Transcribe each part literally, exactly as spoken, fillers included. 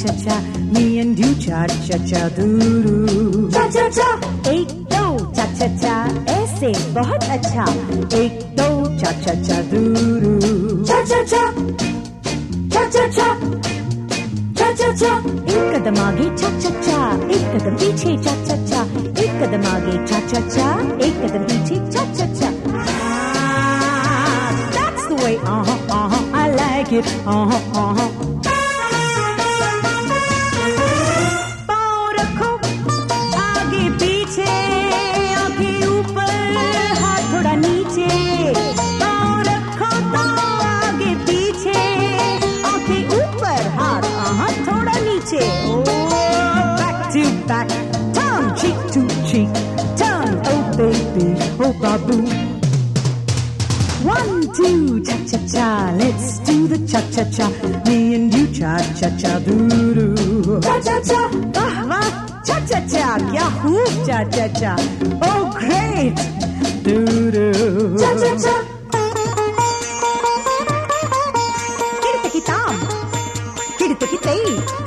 cha cha, me and you cha cha cha doo. Cha cha cha, एक दो cha cha cha, ऐसे बहुत अच्छा. एक दो cha cha cha doo. Cha cha cha, cha cha cha, cha cha cha. एक कदम आगे cha cha cha, एक कदम पीछे cha cha cha. एक कदम आगे cha cha cha, एक कदम पीछे cha cha cha. Ah, that's the way. Uh huh, uh huh. I like it. Uh huh, uh huh. Back, turn cheek to cheek, turn, oh baby, oh babu. One, two, cha cha cha, let's do the cha cha cha. Me and you cha cha cha doo doo. Cha cha cha, wah wah, cha cha cha, kya hoop cha cha cha. Oh great, doo doo. Cha cha cha. Kirtaki tam, kirtaki tei.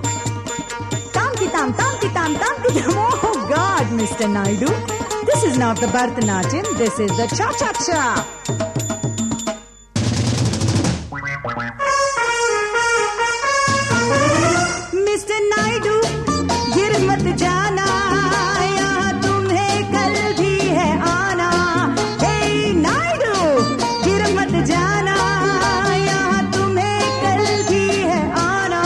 Tam tam tam tam tam. Oh God, Mister Naidu, this is not the Bharatanatyam, this is the cha cha cha. Mister Naidu, गिर मत जाना, यहाँ तुम्हें कल भी है आना. Hey Naidu, गिर मत जाना, यहाँ तुम्हें कल भी है आना.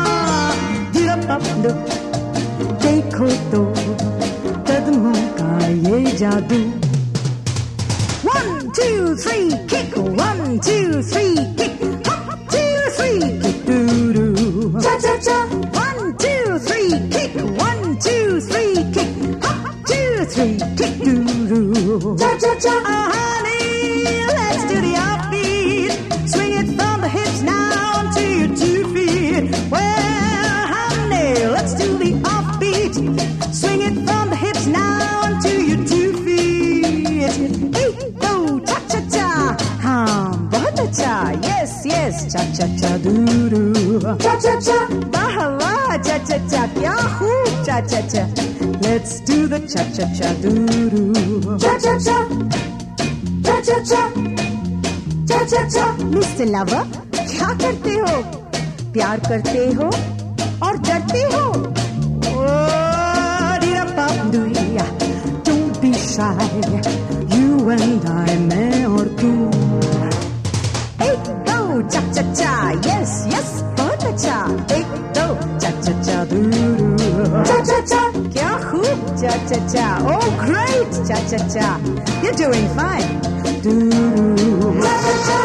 देखो तो कदमों का ये जादू. One, two, three, kick. One, two, three, kick. Hop, two, three, kick. Doo-doo. Cha-cha-cha. One, two, three, kick. One, two, three, kick. Hop, two, three, kick. Doo-doo. Cha-cha-cha. Oh, honey, let's do the offbeat. Swing it from the hips now to your two feet. Well, honey, let's do the offbeat. Swing it from the hips now to your two feet. Hey, go, cha cha cha. हाँ, बहुत अच्छा. Yes, yes, cha cha cha doo doo. Cha cha cha. वाह वाह, cha cha cha. क्या खूब cha cha cha. Let's do the cha cha cha doo doo. Cha cha cha. Cha cha cha. Cha cha cha. Mister Lover, क्या करते हो? प्यार करते हो और डरते हो? Don't be shy, you and I, मैं और तू. एक दो cha cha cha, yes yes बहुत अच्छा. एक दो cha cha cha doo cha cha cha. क्या खूब cha cha cha. Oh great cha cha cha. You're doing fine. Doo cha cha cha.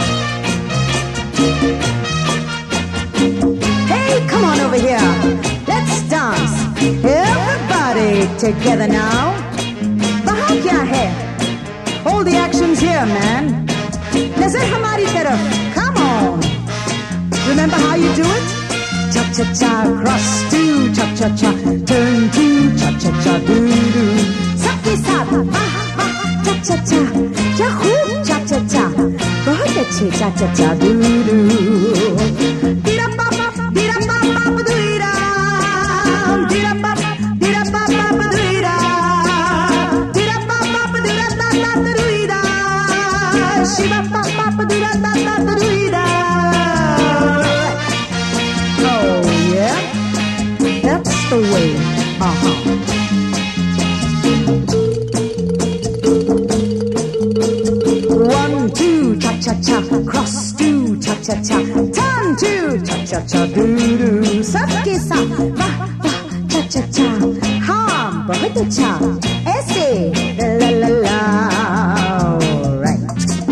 Hey, come on over here. Let's dance. Everybody together now. वहाँ क्या है? All the actions here, man. नजर हमारी तरफ. Come on. Remember how you do it? Cha cha cha, cross to cha cha cha, turn to cha cha cha, do do. सबके साथ वाह वाह cha cha cha. क्या खूब cha cha cha. बहुत अच्छे cha cha cha, do do. Dira pa pa, dira pa pa, do ira. Dira pa pa, dira pa pa, do ira. Dira pa pa, dira ta ta, do ira. Shiva pa pa, dira ta ta, do ira. Oh yeah, that's the way. Uh huh. One, two, cha cha cha, cross two, cha cha cha, turn two, cha cha cha, do do. सबके साथ वाह वाह cha cha cha, हाँ बहुत अच्छा. ऐसे la la la la. Right.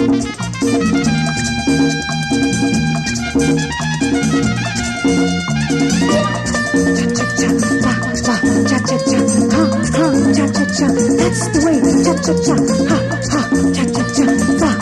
Cha cha cha, wah wah, cha cha cha, ha ha, cha cha cha. That's the way. Cha cha cha, ha ha, cha cha cha, wah